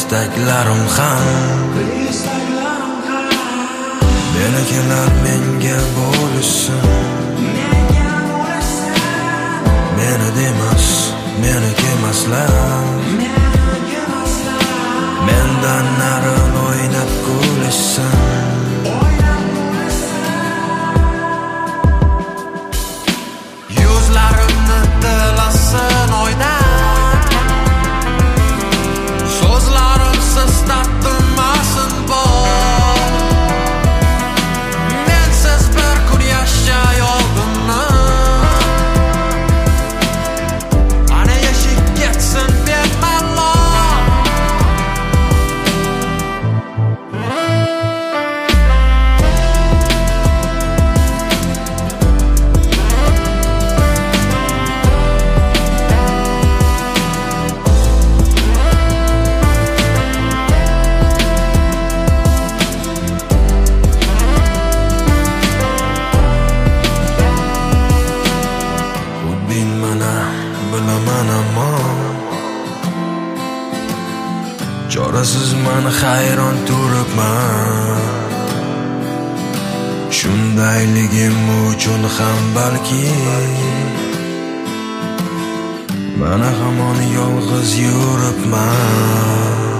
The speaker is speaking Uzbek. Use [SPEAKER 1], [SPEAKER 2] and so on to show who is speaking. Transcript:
[SPEAKER 1] istaklarim ham meni kelar menga bo'lishsin. Meni demas, meni kemaslar, mendan nari o'ynab kulishsin. Yuzlarimni tilasin oydan, so'zlarimsiz tatmasin bor. Mensiz bir kun yashay oldimmi? Ana yashib ketsin bemalol. Xudbin mana bilaman ammo chorasiz mani hayron turibman. Shundayligim uchun ham balki mana hamon yolg'iz yuribman.